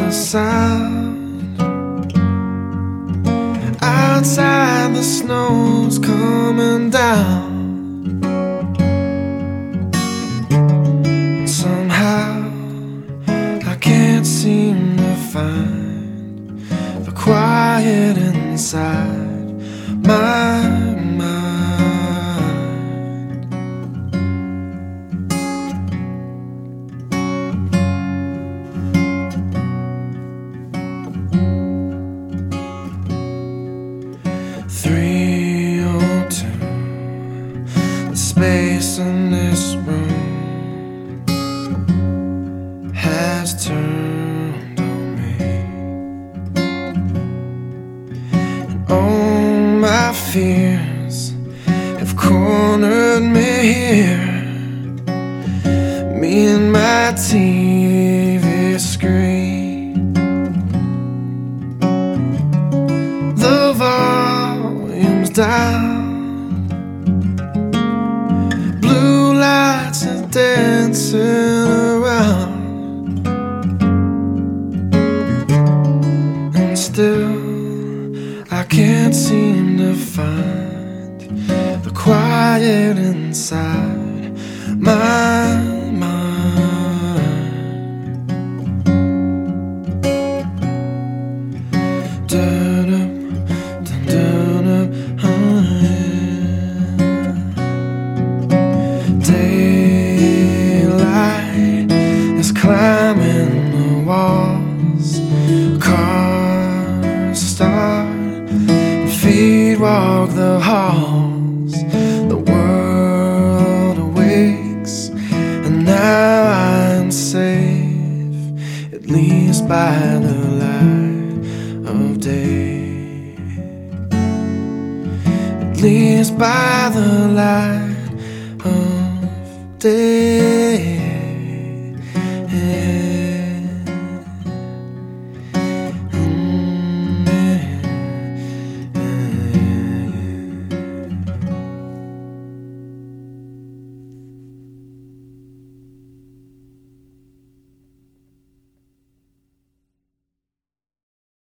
a sound. Outside the snow's coming down. Somehow I can't seem to find the quiet inside my mind. 3:02, the space in this room has turned on me, and all my fears have cornered me here. Me and my TV screen, the volume's down, blue lights are dancing around, and still I can't seem to find the quiet inside my mind. Dun-dum, dun-dum, daylight is climbing the walls. Cars start, feet walk the halls. The world awakes, and now I'm safe, at least by the light of day. At least by the light of day.